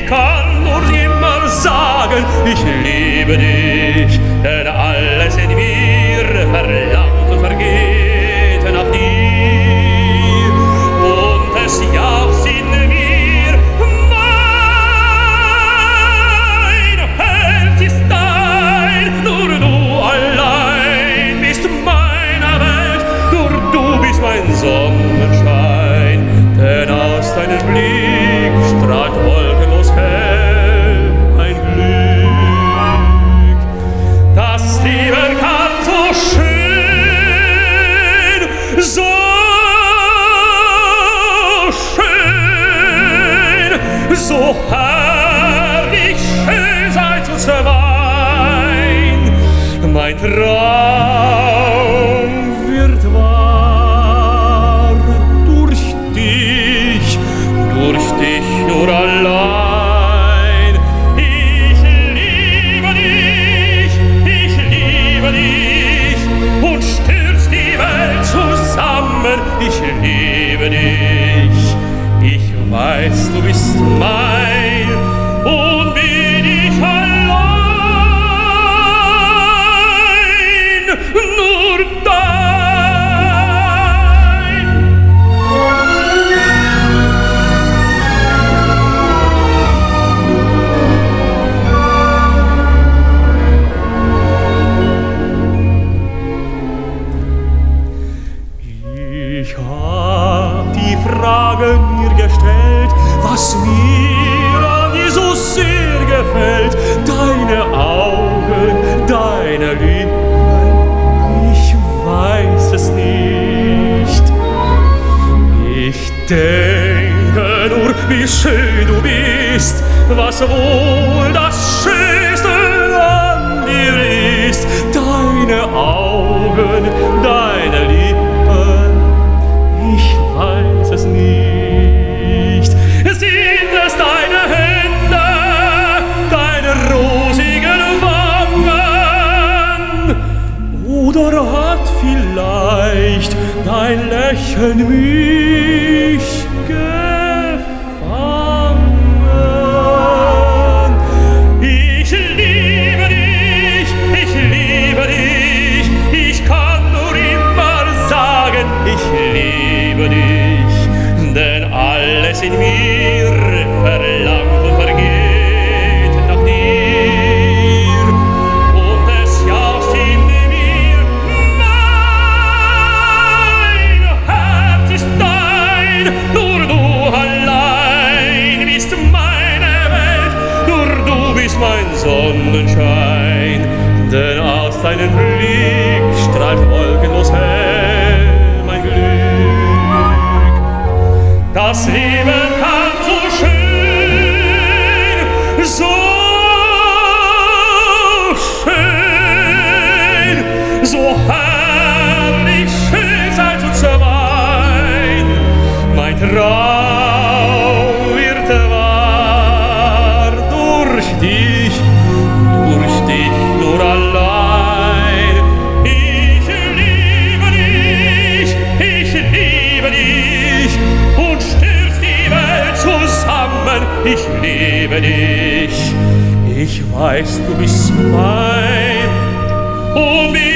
kann nur immer sagen, ich liebe dich, denn alles in mir verlangt und vergeht nach dir. Und es jauchzt in mir, mein Herz ist dein, nur du allein bist meiner Welt, nur du bist mein Sonnenschein, denn aus deinem Blick strahlt wolkenlos hell mein Glück. Das Leben kann so schön, so schön, so herrlich schön sein zu zweien. Mein Traum wird wahr durch dich nur allein. Ich liebe dich und stürzt die Welt zusammen. Ich liebe dich, ich weiß, du bist mein und bin ich allein, nur dein. Ich hab die Frage mir gestellt, was mir an Jesus sehr gefällt. Deine Augen, deine Lippen, ich weiß es nicht. Ich denke nur, wie schön du bist, was wohl das Schönste an dir ist. Deine Augen, deine Lippen, ich weiß es nicht. Sind es deine Hände, deine rosigen Wangen? Oder hat vielleicht dein Lächeln mich gefangen? Ich liebe dich, ich kann nur immer sagen, ich liebe dich, denn alles in mir verlangt und vergeht nach dir. Und es jauchzt in mir, mein Herz ist dein, nur du allein bist meine Welt, nur du bist mein Sonnenschein, denn aus deinem Blick strahlt wolkenlos hell mein Glück. Das Leben kann so schön, so schön, so herrlich schön sein zu zweien. Mein Traum wird wahr durch dich nur allein. Ich liebe dich und stürzt die Welt zusammen. Ich liebe dich, ich weiß, du bist mein und